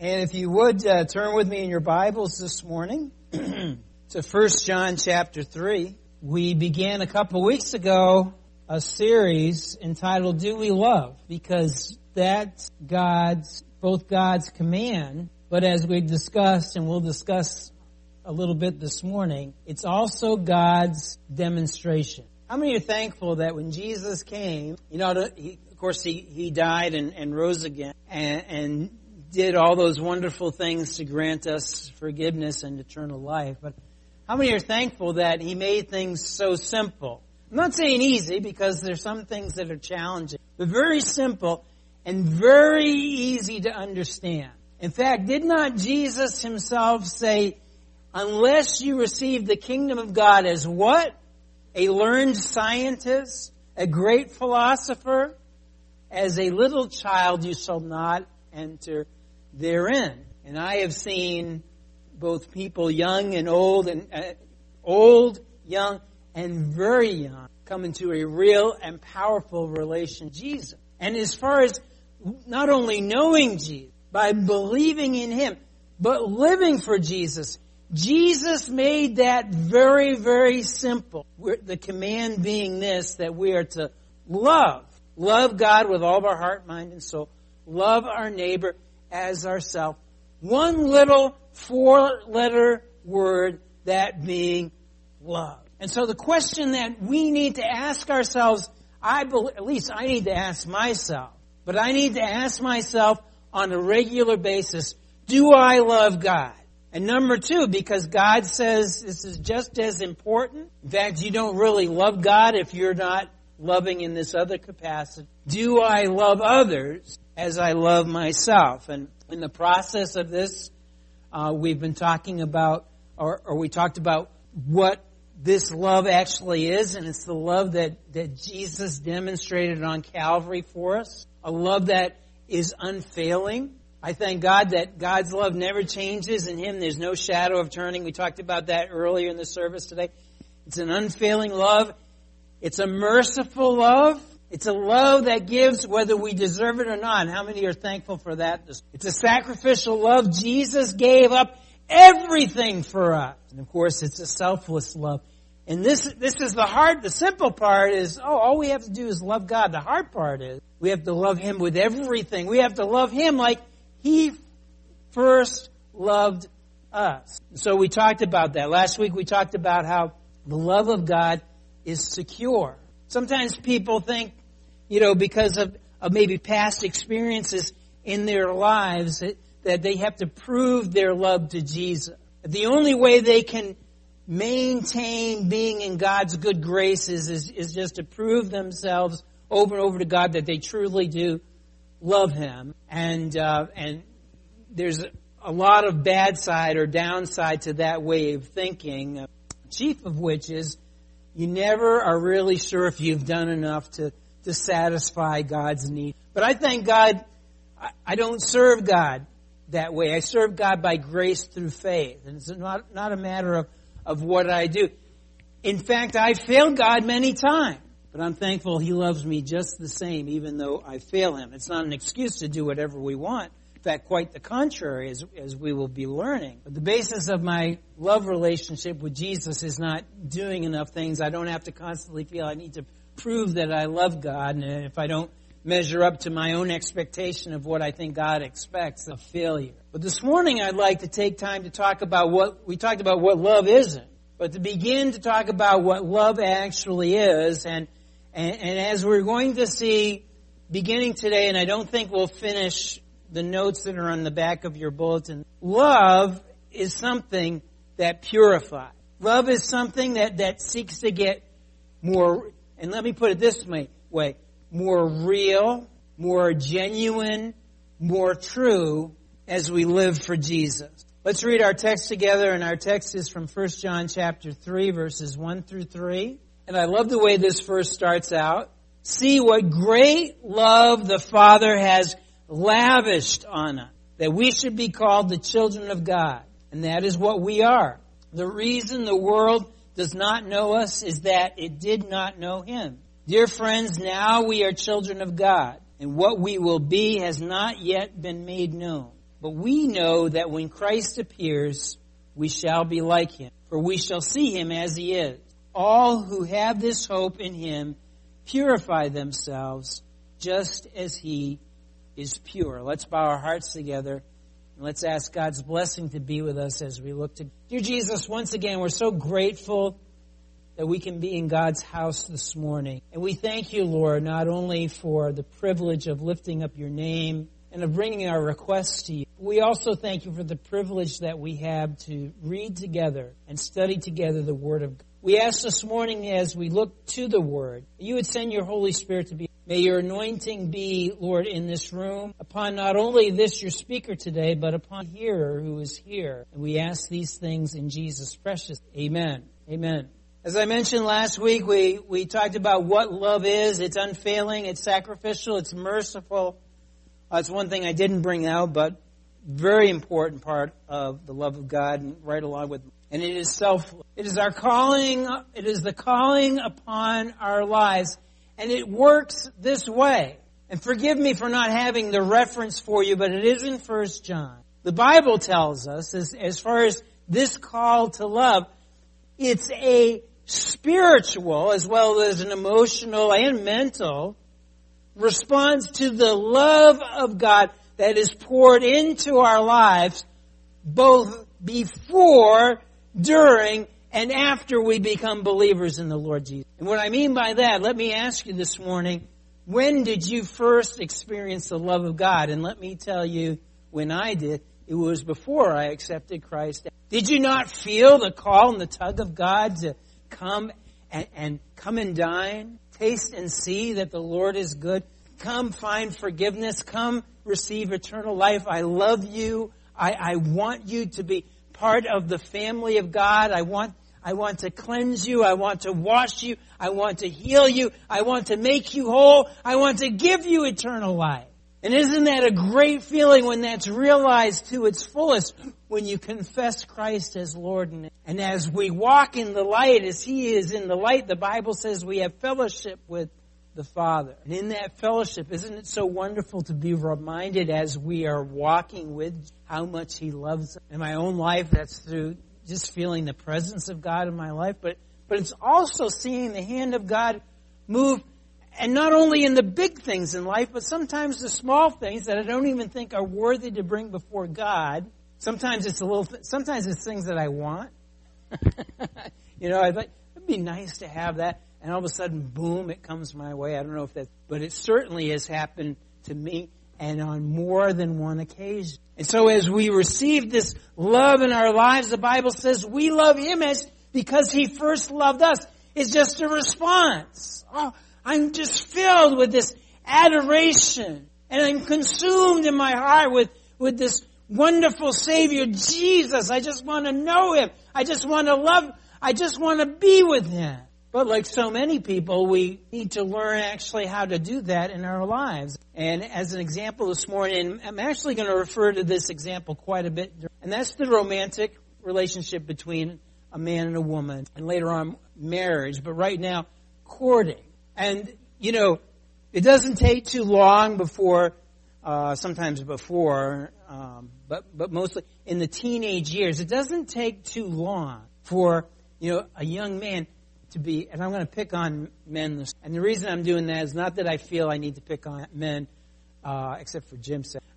And if you would turn with me in your Bibles this morning to 1 John chapter 3. We began a couple weeks ago a series entitled Do We Love? Because that's both God's command, but as we discussed, and we'll discuss a little bit this morning, it's also God's demonstration. How many are thankful that when Jesus came, he died and rose again and did all those wonderful things to grant us forgiveness and eternal life. But how many are thankful that He made things so simple? I'm not saying easy, because there's some things that are challenging, but very simple and very easy to understand. In fact, did not Jesus Himself say, unless you receive the kingdom of God as what? A learned scientist, a great philosopher, as a little child you shall not enter therein. And I have seen both people young and old, and old, young, and very young come into a real and powerful relation with Jesus. And as far as not only knowing Jesus, by believing in Him, but living for Jesus, Jesus made that very, very simple. The command being this, that we are to love. Love God with all of our heart, mind, and soul. Love our neighbor as ourselves. One little 4-letter word, that being love. And so the question that we need to ask ourselves, at least I need to ask myself, but I need to ask myself on a regular basis, do I love God? And number 2, because God says this is just as important. In fact, you don't really love God if you're not loving in this other capacity. Do I love others as I love myself? And in the process of this, we've been talking about, or we talked about what this love actually is, and it's the love that Jesus demonstrated on Calvary for us. A love that is unfailing. I thank God that God's love never changes. In Him there's no shadow of turning. We talked about that earlier in the service today. It's an unfailing love. It's a merciful love. It's a love that gives whether we deserve it or not. How many are thankful for that? It's a sacrificial love. Jesus gave up everything for us. And of course, it's a selfless love. And this is the simple part is, all we have to do is love God. The hard part is we have to love Him with everything. We have to love Him like He first loved us. So we talked about that. Last week we talked about how the love of God is secure. Sometimes people think, because of maybe past experiences in their lives, that they have to prove their love to Jesus. The only way they can maintain being in God's good graces is just to prove themselves over and over to God that they truly do love Him. And there's a lot of bad side or downside to that way of thinking, chief of which is you never are really sure if you've done enough to satisfy God's need. But I thank God I don't serve God that way. I serve God by grace through faith. And it's not a matter of what I do. In fact, I failed God many times. But I'm thankful He loves me just the same, even though I fail Him. It's not an excuse to do whatever we want. In fact, quite the contrary, as we will be learning. But the basis of my love relationship with Jesus is not doing enough things. I don't have to constantly feel I need to prove that I love God. And if I don't measure up to my own expectation of what I think God expects, a failure. But this morning I'd like to take time to talk about what love isn't. But to begin to talk about what love actually is. And as we're going to see beginning today, and I don't think we'll finish the notes that are on the back of your bulletin, love is something that purifies. Love is something that seeks to get more, and let me put it this way, more real, more genuine, more true as we live for Jesus. Let's read our text together, and our text is from 1 John chapter 3, verses 1 through 3. And I love the way this verse starts out. See what great love the Father has lavished on us, that we should be called the children of God. And that is what we are. The reason the world does not know us is that it did not know Him. Dear friends, now we are children of God, and what we will be has not yet been made known. But we know that when Christ appears, we shall be like him, for we shall see him as he is. All who have this hope in him purify themselves just as he is pure. Let's bow our hearts together and let's ask God's blessing to be with us as we look to... Dear Jesus, once again, we're so grateful that we can be in God's house this morning. And we thank you, Lord, not only for the privilege of lifting up your name and of bringing our requests to you. We also thank you for the privilege that we have to read together and study together the Word of God. We ask this morning as we look to the Word, you would send your Holy Spirit to be. May your anointing be, Lord, in this room, upon not only this, your speaker today, but upon the hearer who is here. And we ask these things in Jesus' precious. Amen. Amen. As I mentioned last week, we talked about what love is. It's unfailing, it's sacrificial, it's merciful. It's one thing I didn't bring out, but very important part of the love of God, and right along with, and it is selfless. It is our calling. It is the calling upon our lives, and it works this way. And forgive me for not having the reference for you, but it is in 1 John. The Bible tells us, as far as this call to love, it's a spiritual as well as an emotional and mental response to the love of God that is poured into our lives both before, during, and after we become believers in the Lord Jesus. And what I mean by that, let me ask you this morning, when did you first experience the love of God? And let me tell you, when I did, it was before I accepted Christ. Did you not feel the call and the tug of God to come and dine? Taste and see that the Lord is good. Come find forgiveness. Come receive eternal life. I love you. I want you to be part of the family of God. I want to cleanse you. I want to wash you. I want to heal you. I want to make you whole. I want to give you eternal life. And isn't that a great feeling when that's realized to its fullest, when you confess Christ as Lord? And as we walk in the light, as He is in the light, the Bible says we have fellowship with the Father. And in that fellowship, isn't it so wonderful to be reminded as we are walking with how much He loves us? In my own life, that's through just feeling the presence of God in my life, but it's also seeing the hand of God move. And not only in the big things in life, but sometimes the small things that I don't even think are worthy to bring before God. Sometimes it's sometimes it's things that I want. I think it'd be nice to have that. And all of a sudden, boom, it comes my way. I don't know if that's, but it certainly has happened to me, and on more than one occasion. And so as we receive this love in our lives, the Bible says we love Him because He first loved us. It's just a response. Oh, I'm just filled with this adoration. And I'm consumed in my heart with this wonderful Savior, Jesus. I just want to know Him. I just want to love. I just want to be with Him. But like so many people, we need to learn actually how to do that in our lives. And as an example this morning, I'm actually going to refer to this example quite a bit. And that's the romantic relationship between a man and a woman. And later on, marriage. But right now, courting. And, it doesn't take too long before, sometimes before, but mostly in the teenage years, it doesn't take too long for, a young man to be, and I'm going to pick on men. And the reason I'm doing that is not that I feel I need to pick on men, except for Jim said.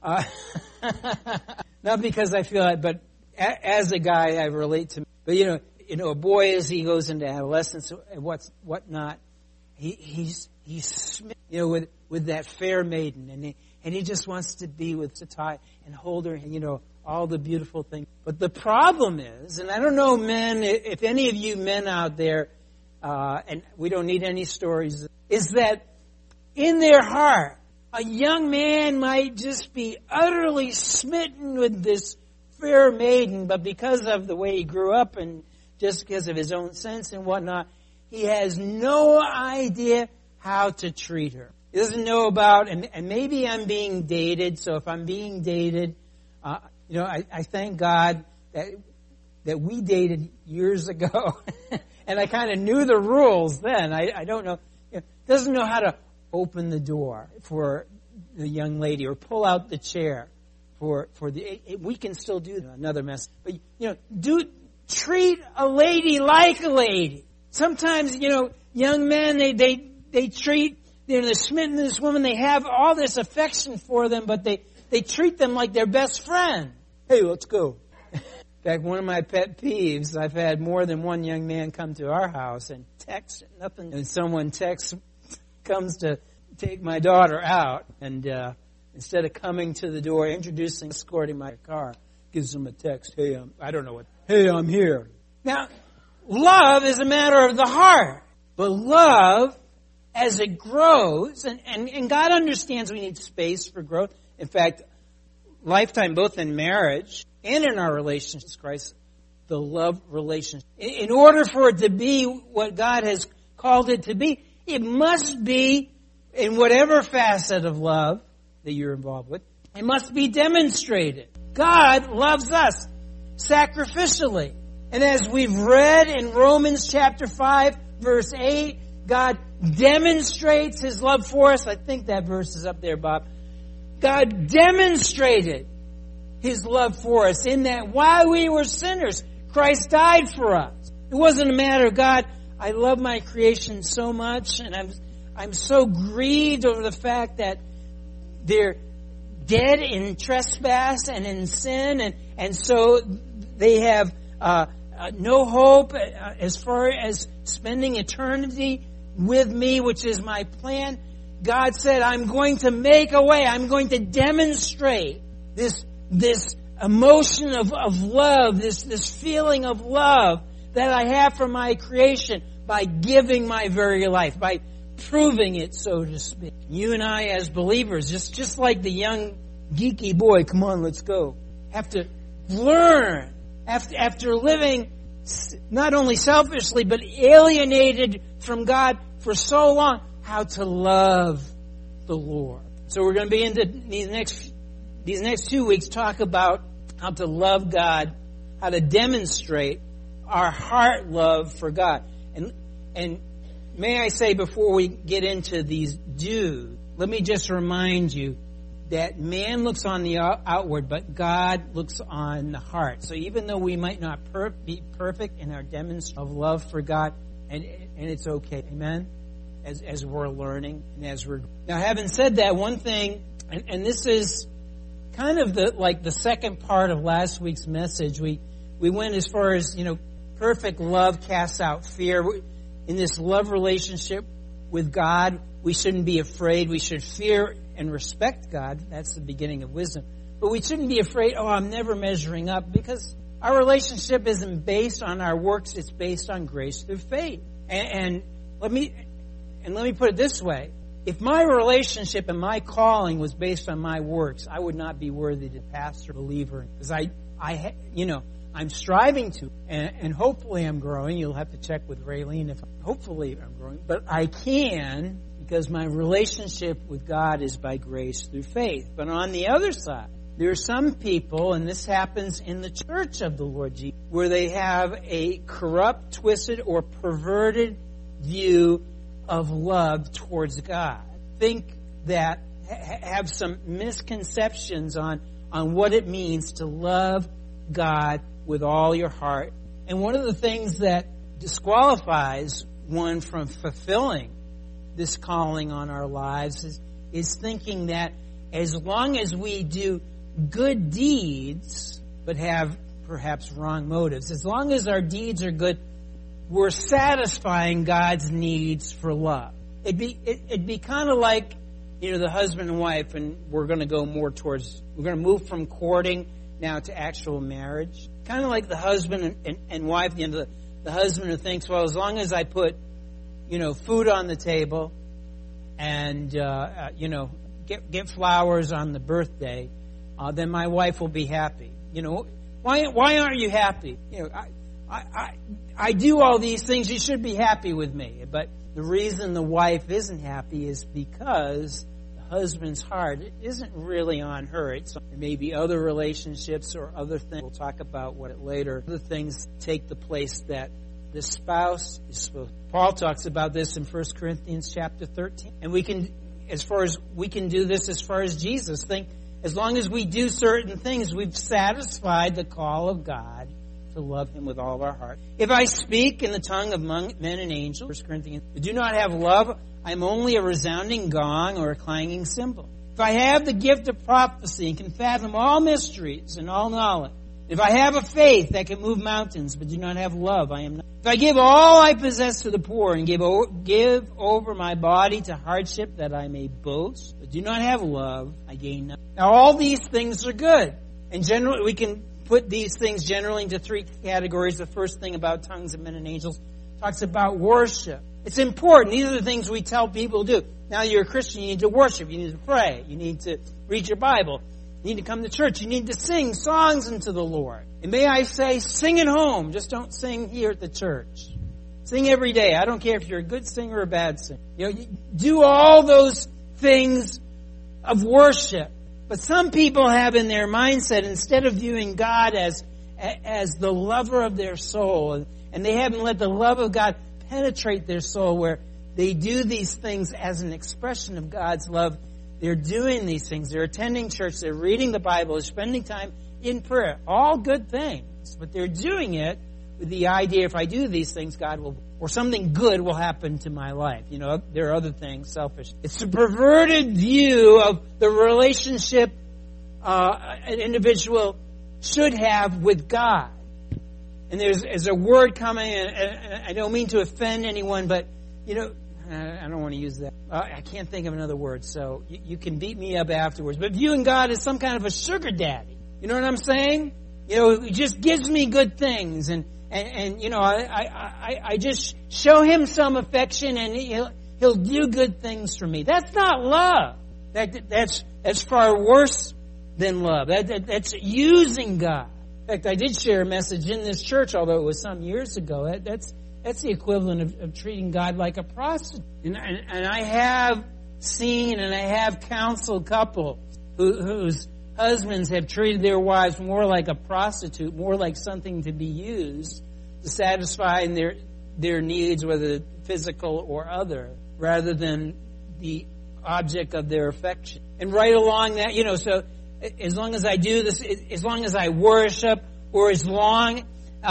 Not because I feel it, but as a guy, I relate to. But a boy as he goes into adolescence and whatnot, he's smitten, with that fair maiden, and he just wants to be with to tie and hold her, and all the beautiful things. But the problem is, and I don't know, men, if any of you men out there, and we don't need any stories, is that in their heart, a young man might just be utterly smitten with this fair maiden, but because of the way he grew up and just because of his own sense and whatnot, he has no idea how to treat her. He doesn't know about, and maybe I'm being dated, so if I'm being dated, I thank God that we dated years ago, and I kind of knew the rules then. I don't know, doesn't know how to open the door for the young lady or pull out the chair we can still do another message. But, treat a lady like a lady. Sometimes, young men, they treat, they're smitten to this woman, they have all this affection for them, but they treat them like their best friend. Hey, let's go. In fact, one of my pet peeves, I've had more than one young man come to our house and text nothing, and someone comes to take my daughter out, and instead of coming to the door, introducing, escorting my car, gives them a text, hey, I'm here. Now, love is a matter of the heart, but love, as it grows, and God understands we need space for growth. In fact, lifetime, both in marriage and in our relationship with Christ, the love relationship. In order for it to be what God has called it to be, it must be, in whatever facet of love that you're involved with, it must be demonstrated. God loves us sacrificially. And as we've read in Romans chapter 5, verse 8, God demonstrates His love for us. I think that verse is up there, Bob. God demonstrated His love for us in that while we were sinners, Christ died for us. It wasn't a matter of, God, I love my creation so much, and I'm so grieved over the fact that they're dead in trespass and in sin, and so they have no hope as far as spending eternity with me, which is my plan. God said, I'm going to make a way. I'm going to demonstrate this emotion of love, this feeling of love that I have for my creation by giving my very life, by proving it, so to speak. You and I as believers, just like the young geeky boy, come on, let's go, have to learn after living not only selfishly but alienated from God for so long, how to love the Lord. So we're going to be into these next 2 weeks talk about how to love God, how to demonstrate our heart love for God. And may I say, before we get into these do's, let me just remind you that man looks on the outward, but God looks on the heart. So even though we might not be perfect in our demonstration of love for God, and it's okay, amen, as we're learning and as we're... Now, having said that, one thing, and this is kind of the second part of last week's message, we went as far as, perfect love casts out fear. In this love relationship with God, we shouldn't be afraid. We should fear and respect God. That's the beginning of wisdom. But we shouldn't be afraid, I'm never measuring up, because our relationship isn't based on our works. It's based on grace through faith. And let me put it this way. If my relationship and my calling was based on my works, I would not be worthy to pastor, believer. Because I'm striving to, and hopefully I'm growing. You'll have to check with Raylene if hopefully I'm growing. But I can, because my relationship with God is by grace through faith. But on the other side, there are some people, and this happens in the church of the Lord Jesus, where they have a corrupt, twisted, or perverted view of love towards God. Think that, have some misconceptions on what it means to love God with all your heart. And one of the things that disqualifies one from fulfilling this calling on our lives is thinking that as long as we do good deeds, but have perhaps wrong motives, as long as our deeds are good, we're satisfying God's needs for love. It'd be kind of like, the husband and wife, and we're going to move from courting now to actual marriage. Kind of like the husband and wife, the husband who thinks, well, as long as I put, food on the table and, get flowers on the birthday, then my wife will be happy. Why aren't you happy? I do all these things. You should be happy with me. But the reason the wife isn't happy is because the husband's heart isn't really on her. It may be other relationships or other things. We'll talk about what later. Other things take the place that the spouse is supposed to. Paul talks about this in 1 Corinthians chapter 13. And we can do this as far as Jesus. Think As long as we do certain things, we've satisfied the call of God to love Him with all of our heart. If I speak in the tongue of men and angels, 1 Corinthians, but do not have love, I'm only a resounding gong or a clanging cymbal. If I have the gift of prophecy and can fathom all mysteries and all knowledge, if I have a faith that can move mountains but do not have love, I am not. If I give all I possess to the poor and give over my body to hardship that I may boast, but do not have love, I gain nothing. Now all these things are good. And generally, we can put these things generally into three categories. The first thing about tongues of men and angels talks about worship. It's important. These are the things we tell people to do. Now you're a Christian, you need to worship, you need to pray, you need to read your Bible. You need to come to church. You need to sing songs unto the Lord. And may I say, sing at home. Just don't sing here at the church. Sing every day. I don't care if you're a good singer or a bad singer. You do all those things of worship. But some people have in their mindset, instead of viewing God as the lover of their soul, and they haven't let the love of God penetrate their soul, where they do these things as an expression of God's love. They're doing these things. They're attending church. They're reading the Bible. They're spending time in prayer. All good things. But they're doing it with the idea, if I do these things, God will, or something good will happen to my life. You know, there are other things, selfish. It's a perverted view of the relationship an individual should have with God. And there's a word coming, and I don't mean to offend anyone, but, you know, I don't want to use that. I can't think of another word, so you can beat me up afterwards. But viewing God as some kind of a sugar daddy. You know what I'm saying? You know, he just gives me good things, and you know, I just show him some affection, and he'll do good things for me. That's not love. That's far worse than love. That's using God. In fact, I did share a message in this church, although it was some years ago. That's the equivalent of treating God like a prostitute. And I have seen and I have counseled couples whose husbands have treated their wives more like a prostitute, more like something to be used to satisfy their needs, whether physical or other, rather than the object of their affection. And right along that, you know, so as long as I do this, as long as I worship, or as long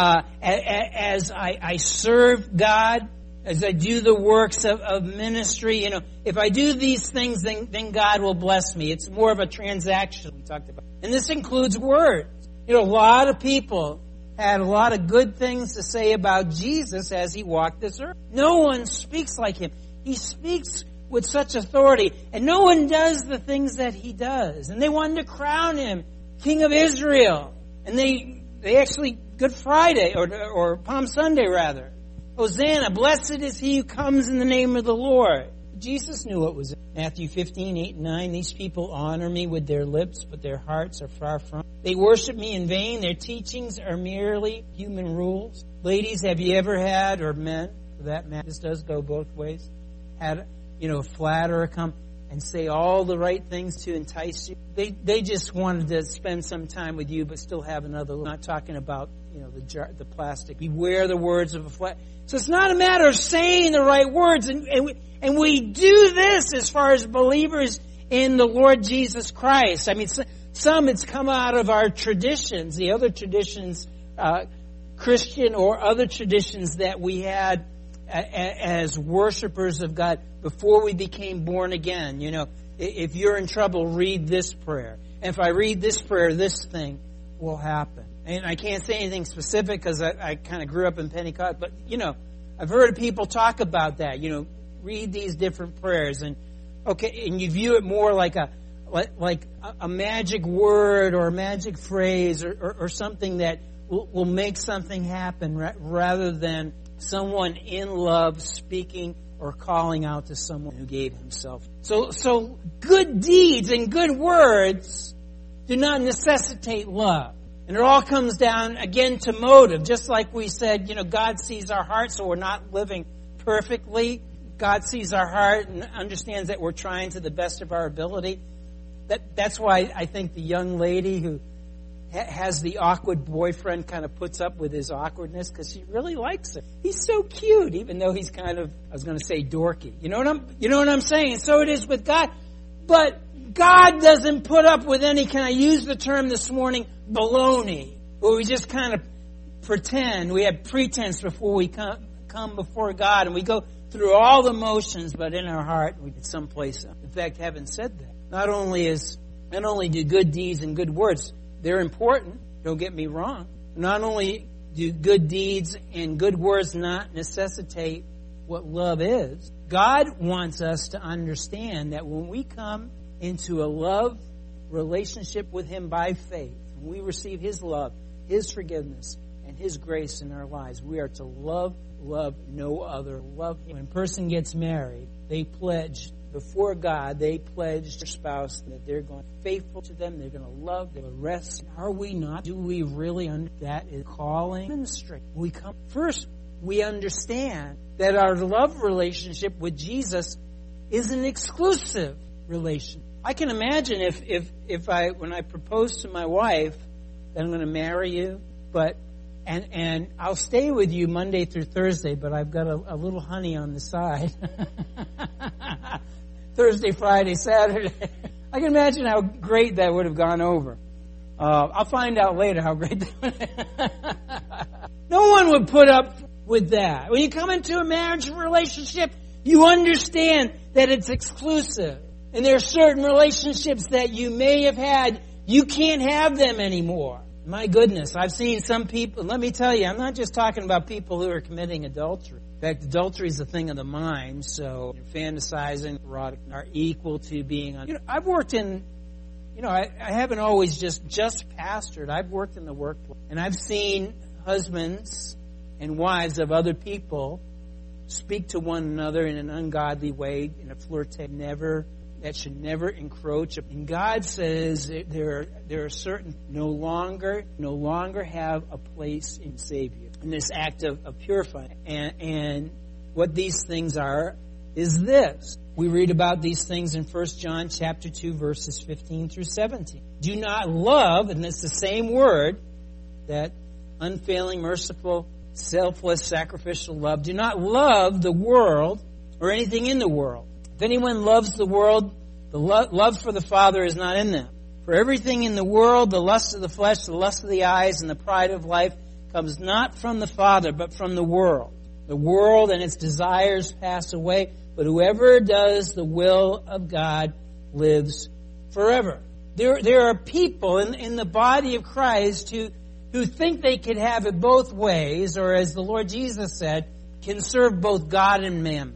as I serve God, as I do the works of ministry, you know, if I do these things, then God will bless me. It's more of a transaction we talked about. And this includes words. You know, a lot of people had a lot of good things to say about Jesus as he walked this earth. No one speaks like him. He speaks with such authority, and no one does the things that he does. And they wanted to crown him King of Israel. And they actually, Good Friday, or Palm Sunday rather, Hosanna, blessed is he who comes in the name of the Lord. Jesus knew what was in Matthew 15, 8 and 9. These people honor me with their lips, but their hearts are far from me. They worship me in vain. Their teachings are merely human rules. Ladies, have you ever had, or men, for that matter, this does go both ways, had, you know, a flatterer come and say all the right things to entice you? They just wanted to spend some time with you, but still have another. I'm not talking about, you know, the plastic. Beware the words of a flat. So it's not a matter of saying the right words, and we do this as far as believers in the Lord Jesus Christ. I mean, some it's come out of our traditions, the other traditions, Christian or other traditions that we had as worshipers of God before we became born again. You know, if you're in trouble, read this prayer. And if I read this prayer, this thing will happen. And I can't say anything specific because I kind of grew up in Pentecost. But, you know, I've heard people talk about that. You know, read these different prayers. And, okay, and you view it more like a magic word or a magic phrase or something that will make something happen rather than someone in love speaking or calling out to someone who gave himself. So good deeds and good words do not necessitate love. And it all comes down, again, to motive. Just like we said, you know, God sees our heart, so we're not living perfectly. God sees our heart and understands that we're trying to the best of our ability. That's why I think the young lady who has the awkward boyfriend kind of puts up with his awkwardness because she really likes him. He's so cute, even though he's kind of, I was going to say dorky. You know what I'm saying? And so it is with God. But God doesn't put up with any, can I use the term this morning, baloney, where we just kind of pretend, we have pretense before we come before God, and we go through all the motions, but in our heart, we get someplace else. In fact, having said that, not only do good deeds and good words, they're important, don't get me wrong. Not only do good deeds and good words not necessitate what love is, God wants us to understand that when we come into a love relationship with Him by faith, when we receive His love, His forgiveness, and His grace in our lives, we are to love no other. Love Him. When a person gets married, they pledge before God, they pledge their spouse that they're going to be faithful to them, they're going to love, they'll rest. Are we not? Do we really understand that is calling ministry? We come first, we understand that our love relationship with Jesus is an exclusive relationship. I can imagine if when I propose to my wife that I'm going to marry you, and I'll stay with you Monday through Thursday, but I've got a little honey on the side. Thursday, Friday, Saturday. I can imagine how great that would have gone over. I'll find out later how great that would. No one would put up with that. When you come into a marriage relationship, you understand that it's exclusive. And there are certain relationships that you may have had, you can't have them anymore. My goodness, I've seen some people, let me tell you, I'm not just talking about people who are committing adultery. In fact, adultery is a thing of the mind, so fantasizing, erotic are equal to being on. I've worked in, I haven't always just pastored. I've worked in the workplace, and I've seen husbands and wives of other people speak to one another in an ungodly way, in a flirtation, that should never encroach. And God says there are certain no longer have a place in Savior in this act of purifying. And what these things are is this. We read about these things in 1 John chapter 2, verses 15 through 17. Do not love, and it's the same word, that unfailing, merciful, selfless, sacrificial love. Do not love the world or anything in the world. If anyone loves the world, the love for the Father is not in them. For everything in the world, the lust of the flesh, the lust of the eyes, and the pride of life comes not from the Father, but from the world. The world and its desires pass away, but whoever does the will of God lives forever. There are people in the body of Christ who think they could have it both ways, or as the Lord Jesus said, can serve both God and mammon.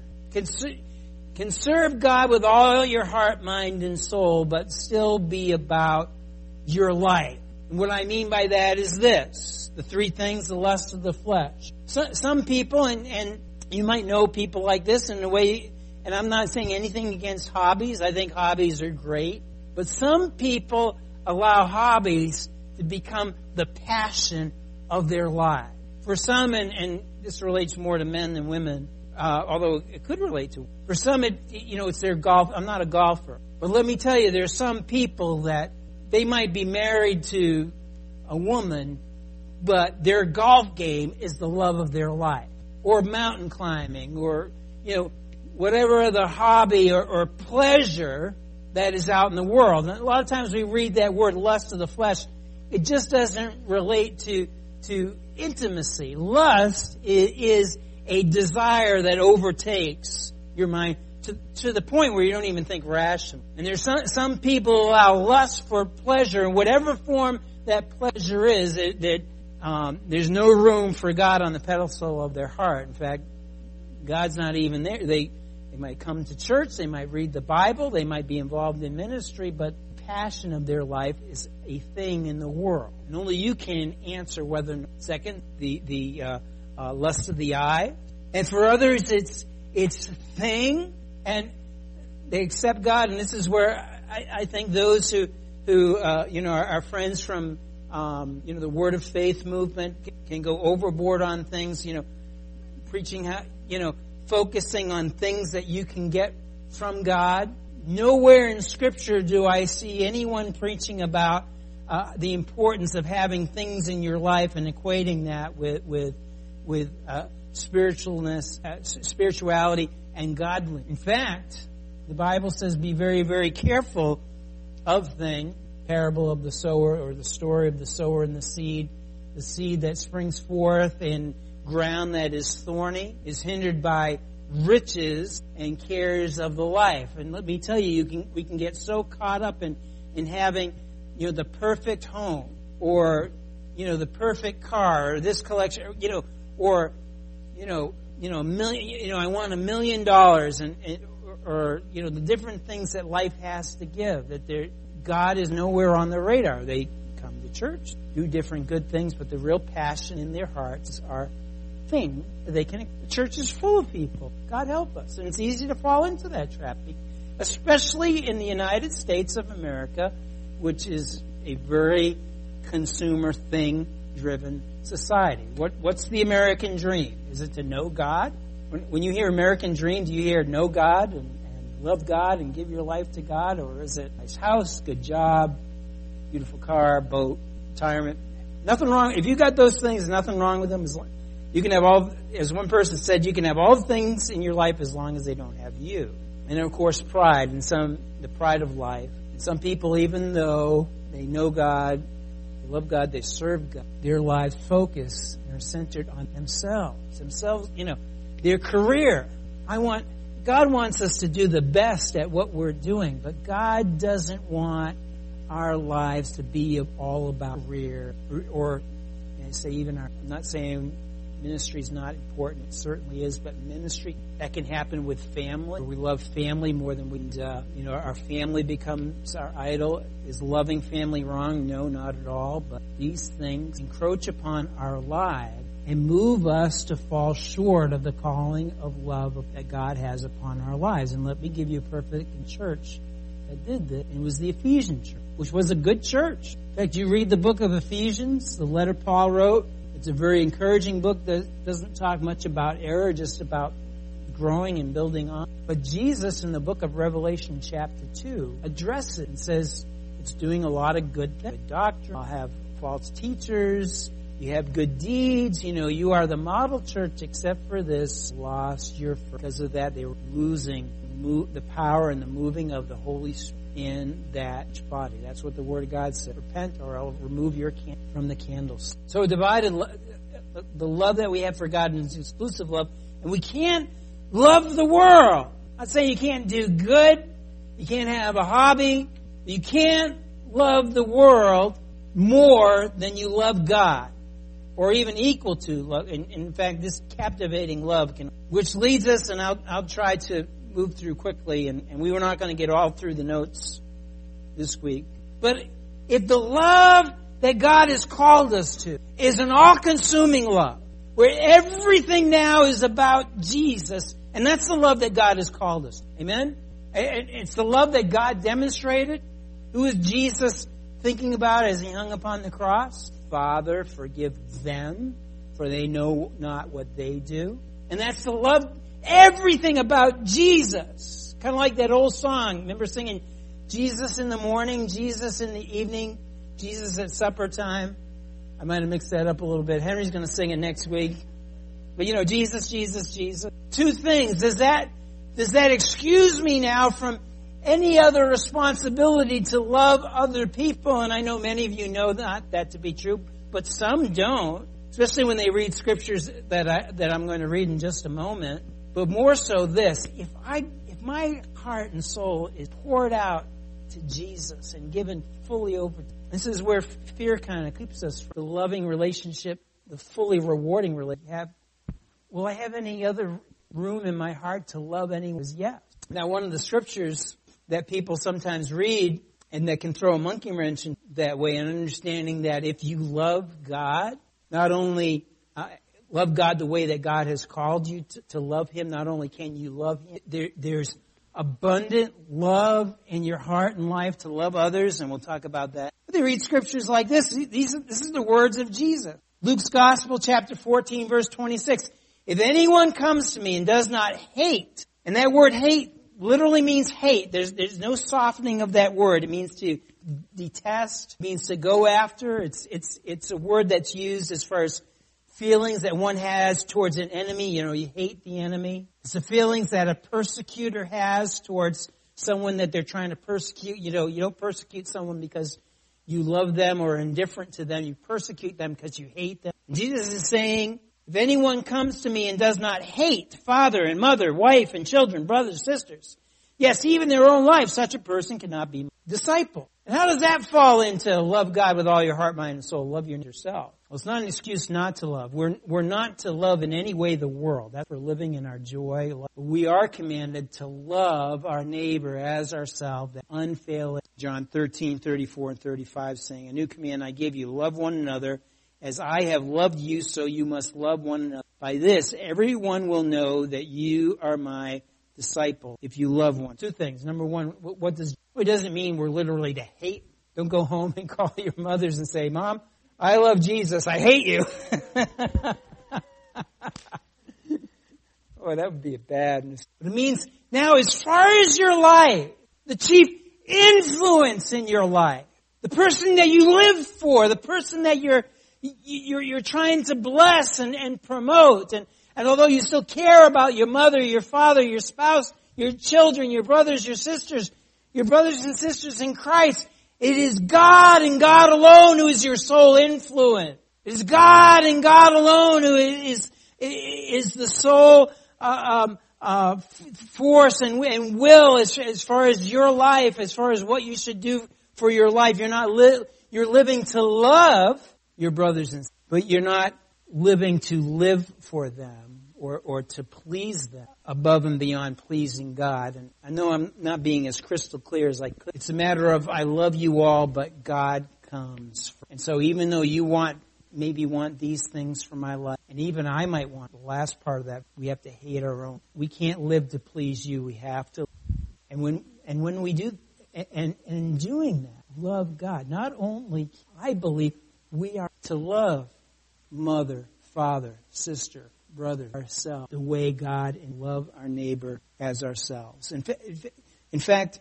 Can serve God with all your heart, mind, and soul, but still be about your life. And what I mean by that is this. The three things, the lust of the flesh. Some people, and you might know people like this in a way, and I'm not saying anything against hobbies. I think hobbies are great. But some people allow hobbies to become the passion of their life. For some, and this relates more to men than women, although it could relate to. For some, it's their golf. I'm not a golfer. But let me tell you, there's some people that they might be married to a woman, but their golf game is the love of their life. Or mountain climbing, or, whatever other hobby or pleasure that is out in the world. And a lot of times we read that word, lust of the flesh, it just doesn't relate to intimacy. Lust is a desire that overtakes your mind to the point where you don't even think rational. And there's some people allow lust for pleasure in whatever form that pleasure is. There's no room for God on the pedestal of their heart. In fact, God's not even there. They might come to church, they might read the Bible, they might be involved in ministry, but the passion of their life is a thing in the world. And only you can answer whether, second, the lust of the eye. And for others, it's a thing, and they accept God. And this is where I think those who are friends from the Word of Faith movement can go overboard on things. Preaching how focusing on things that you can get from God. Nowhere in Scripture do I see anyone preaching about the importance of having things in your life and equating that with spirituality and godliness. In fact, the Bible says be very, very careful of thing, parable of the sower, or the story of the sower and the seed that springs forth in ground that is thorny, is hindered by riches and cares of the life. And let me tell you, we can get so caught up in having, the perfect home, or, the perfect car, or this collection, or, a million, I want $1 million, or the different things that life has to give, God is nowhere on the radar. They come to church, do different good things, but the real passion in their hearts are things that they can. The church is full of people. God help us. And it's easy to fall into that trap, especially in the United States of America, which is a very consumer thing-driven society. What's the American dream? Is it to know God? When you hear American dream, do you hear know God and love God and give your life to God? Or is it nice house, good job, beautiful car, boat, retirement? Nothing wrong. If you got those things, nothing wrong with them. You can have all, as one person said, you can have all the things in your life as long as they don't have you. And of course, pride, and the pride of life. And some people, even though they know God, they love God, they serve God, their lives focus and are centered on themselves, their career. God wants us to do the best at what we're doing, but God doesn't want our lives to be all about career, or I'm not saying ministry is not important. It certainly is, but ministry, that can happen with family. We love family more than our family becomes our idol. Is loving family wrong? No, not at all. But these things encroach upon our lives and move us to fall short of the calling of love that God has upon our lives. And let me give you a perfect church that did that. It was the Ephesian church, which was a good church. In fact, you read the book of Ephesians, the letter Paul wrote. It's a very encouraging book that doesn't talk much about error, just about growing and building on. But Jesus, in the book of Revelation chapter 2, addresses it and says it's doing a lot of good things. Good doctrine, I'll have false teachers, you have good deeds, you are the model church, except for this, lost your first. Because of that, they were losing the power and the moving of the Holy Spirit in that body. That's what the Word of God said. Repent, or I'll remove your from the candles. So divided, the love that we have for God is exclusive love, and we can't love the world. I'm not saying you can't do good, you can't have a hobby, you can't love the world more than you love God, or even equal to love. In fact, this captivating love which leads us, and I'll try to move through quickly, and we were not going to get all through the notes this week. But if the love that God has called us to is an all-consuming love, where everything now is about Jesus, and that's the love that God has called us. Amen? It's the love that God demonstrated. Who is Jesus thinking about as he hung upon the cross? Father, forgive them, for they know not what they do. And that's the love. Everything about Jesus. Kind of like that old song. Remember singing Jesus in the morning, Jesus in the evening, Jesus at supper time? I might have mixed that up a little bit. Henry's going to sing it next week. But Jesus, Jesus, Jesus. Two things. Does that excuse me now from any other responsibility to love other people? And I know many of you know that to be true, but some don't. Especially when they read scriptures that I'm going to read in just a moment. But more so this, if my heart and soul is poured out to Jesus and given fully over, this is where fear kind of keeps us from the loving relationship, the fully rewarding relationship. Will I have any other room in my heart to love anyone? Yes. Now, one of the scriptures that people sometimes read and that can throw a monkey wrench in that way, and understanding that if you love God, not only love God the way that God has called you to love Him, not only can you love Him, there's abundant love in your heart and life to love others, and we'll talk about that. But they read scriptures like this. This is the words of Jesus. Luke's Gospel, chapter 14, verse 26. If anyone comes to me and does not hate, and that word hate literally means hate. There's no softening of that word. It means to detest, it means to go after. It's a word that's used as far as feelings that one has towards an enemy. You hate the enemy. It's the feelings that a persecutor has towards someone that they're trying to persecute. You don't persecute someone because you love them or are indifferent to them. You persecute them because you hate them. Jesus is saying, if anyone comes to me and does not hate father and mother, wife and children, brothers, sisters, yes, even their own life, such a person cannot be my disciple. And how does that fall into love God with all your heart, mind, and soul? Love yourself. Well, it's not an excuse not to love. We're not to love in any way the world. That's for living in our joy. We are commanded to love our neighbor as ourselves, that unfailing. John 13:34 and 35 saying, a new command I give you, love one another. As I have loved you, so you must love one another. By this, everyone will know that you are my disciple if you love one. Two things. Number one, it doesn't mean we're literally to hate. Don't go home and call your mothers and say, Mom, I love Jesus. I hate you. Oh, that would be a bad mistake. But it means now as far as your life, the chief influence in your life, the person that you live for, the person that you're trying to bless and promote. And although you still care about your mother, your father, your spouse, your children, your brothers, your sisters, your brothers and sisters in Christ, it is God and God alone who is your sole influence. It is God and God alone who is the sole force and will as far as your life, as far as what you should do for your life. You're living to love your brothers and sisters, but you're not living to live for them or to please them above and beyond pleasing God. And I know I'm not being as crystal clear as I could. It's a matter of I love you all, but God comes first. And so even though you maybe want these things for my life, and even I might want the last part of that, we have to hate our own. We can't live to please you. We have to. And when we do, and in doing that, love God. Not only, I believe, we are to love mother, father, sister, brother, ourselves, the way God, and love our neighbor as ourselves. In fact,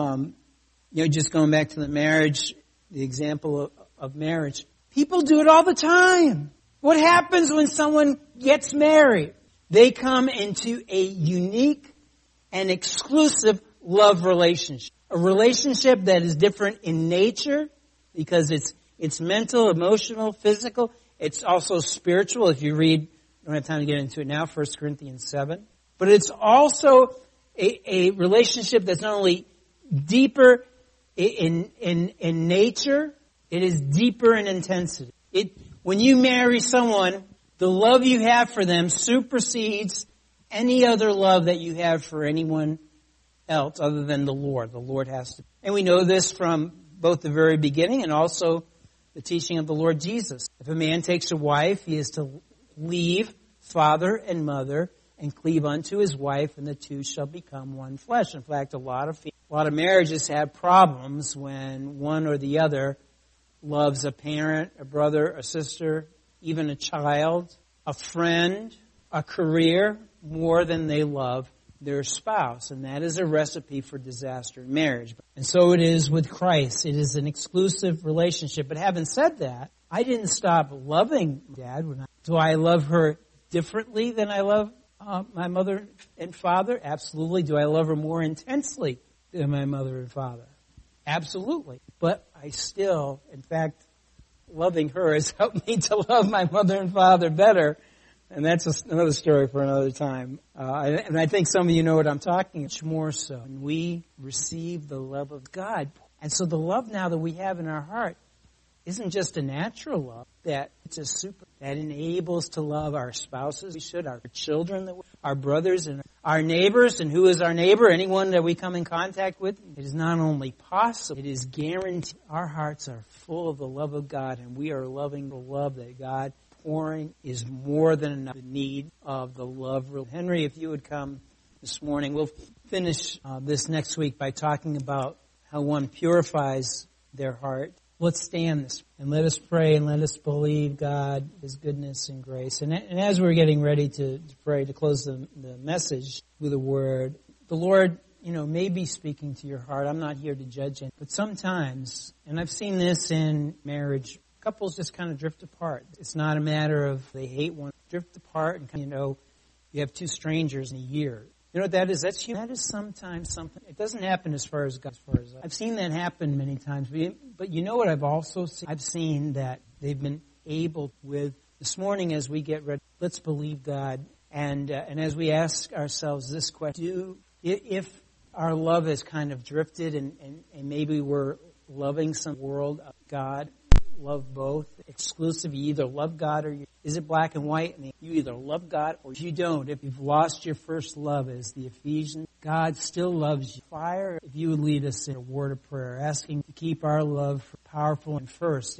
just going back to the example of marriage, people do it all the time. What happens when someone gets married? They come into a unique and exclusive love relationship. A relationship that is different in nature because it's mental, emotional, physical. It's also spiritual. If you read, I don't have time to get into it now, 1 Corinthians 7. But it's also a relationship that's not only deeper in nature, it is deeper in intensity. When you marry someone, the love you have for them supersedes any other love that you have for anyone else other than the Lord. The Lord has to. And we know this from both the very beginning and also the teaching of the Lord Jesus. If a man takes a wife, he is to leave father and mother and cleave unto his wife, and the two shall become one flesh. In fact, a lot of marriages have problems when one or the other loves a parent, a brother, a sister, even a child, a friend, a career, more than they love their spouse. And that is a recipe for disaster in marriage. And so it is with Christ. It is an exclusive relationship. But having said that, I didn't stop loving Dad. Do I love her differently than I love my mother and father? Absolutely. Do I love her more intensely than my mother and father? Absolutely. But I still, in fact, loving her has helped me to love my mother and father better. And that's another story for another time. And I think some of you know what I'm talking about. Much more so. When we receive the love of God. And so the love now that we have in our heart isn't just a natural love, that it's a that enables to love our spouses, we should, our children, our brothers, and our neighbors. And who is our neighbor? Anyone that we come in contact with. It is not only possible, it is guaranteed. Our hearts are full of the love of God, and we are loving the love that God pouring is more than enough. The need of the love. Henry, if you would come this morning, we'll finish this next week by talking about how one purifies their heart. Let's stand this and let us pray and let us believe God, His goodness and grace. And as we're getting ready to pray, to close the message with a word, the Lord, may be speaking to your heart. I'm not here to judge it. But sometimes, and I've seen this in marriage, couples just kind of drift apart. It's not a matter of they hate one, drift apart, and you have two strangers in a year. You know what that is? That is sometimes something. It doesn't happen as far as God. I've seen that happen many times. But you know what I've also seen? I've seen that they've been able with, this morning as we get ready, let's believe God. And as we ask ourselves this question, if our love has kind of drifted and maybe we're loving some world of God, love both, exclusive, you either love God or is it black and white? And you either love God or you don't. If you've lost your first love, as the Ephesians, God still loves you. Fire, if you would lead us in a word of prayer, asking to keep our love powerful and first.